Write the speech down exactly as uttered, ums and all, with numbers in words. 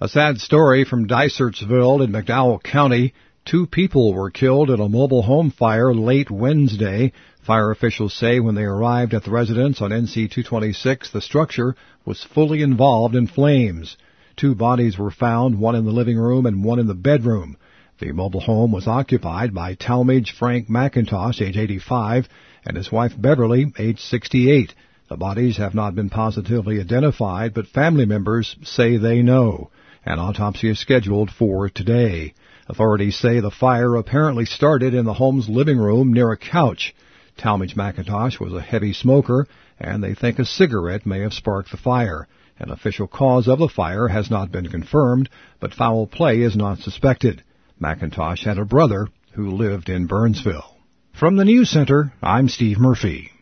A sad story from Dysertsville in McDowell County. Two people were killed in a mobile home fire late Wednesday. Fire officials say when they arrived at the residence on N C two twenty-six, the structure was fully involved in flames. Two bodies were found, one in the living room and one in the bedroom. The mobile home was occupied by Talmadge Frank McIntosh, age eighty-five, and his wife Beverly, age sixty-eight. The bodies have not been positively identified, but family members say they know. An autopsy is scheduled for today. Authorities say the fire apparently started in the home's living room near a couch. Talmadge McIntosh was a heavy smoker, and they think a cigarette may have sparked the fire. An official cause of the fire has not been confirmed, but foul play is not suspected. McIntosh had a brother who lived in Burnsville. From the News Center, I'm Steve Murphy.